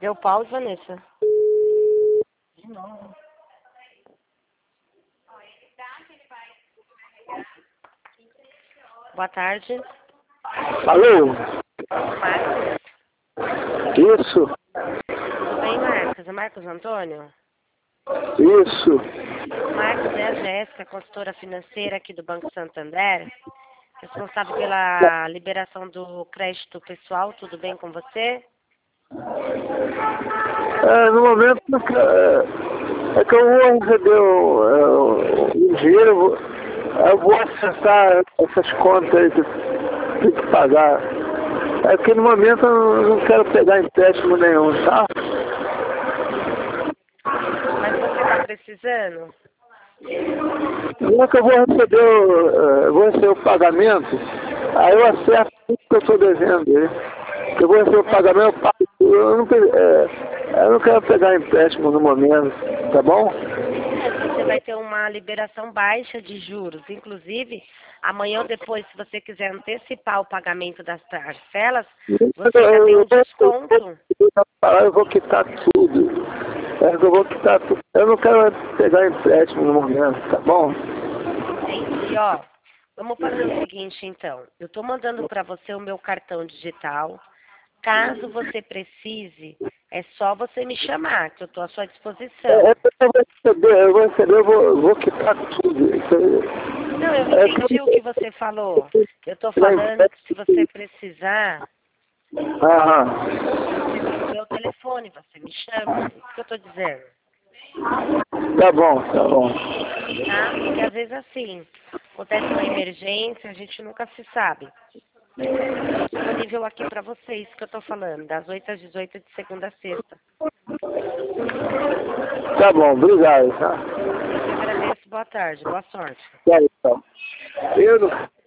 Deu pause, Vanessa? Não. Boa tarde. Alô? Marcos? Isso, Tudo bem, Marcos? É Marcos Antônio? isso. Marcos, é a Jéssica, consultora financeira aqui do Banco Santander, responsável pela liberação do crédito pessoal. Tudo bem com você? No momento é que eu vou receber o dinheiro, eu vou acessar essas contas aí que tem que pagar. É que no momento eu não quero pegar empréstimo nenhum, tá? Mas você está precisando? Como é que eu vou receber o pagamento? Aí eu acerto tudo que eu estou devendo aí. Eu vou receber o pagamento, eu pago. Eu não quero pegar empréstimo no momento, tá bom? Você vai ter uma liberação baixa de juros. Inclusive, amanhã ou depois, se você quiser antecipar o pagamento das parcelas, você ainda tem um desconto. Eu vou quitar tudo. Eu vou quitar tudo. Eu não quero pegar empréstimo no momento, tá bom? Entendi, ó. Vamos fazer o seguinte, então. Eu estou mandando para você o meu cartão digital. Caso você precise, é só você me chamar, que eu estou à sua disposição. Eu vou quitar tudo. Não, eu entendi o que você falou. Eu estou falando que se você precisar, Aham. você tem o meu telefone, você me chama. Isso que eu estou dizendo. Tá bom, tá bom. Tá? Porque às vezes assim, acontece uma emergência, a gente nunca se sabe. Estou disponível aqui para vocês, que eu estou falando, das 8 às 18 de segunda a sexta. Tá bom, obrigado, tá? Eu que agradeço, boa tarde, boa sorte. Tá, então. Eu não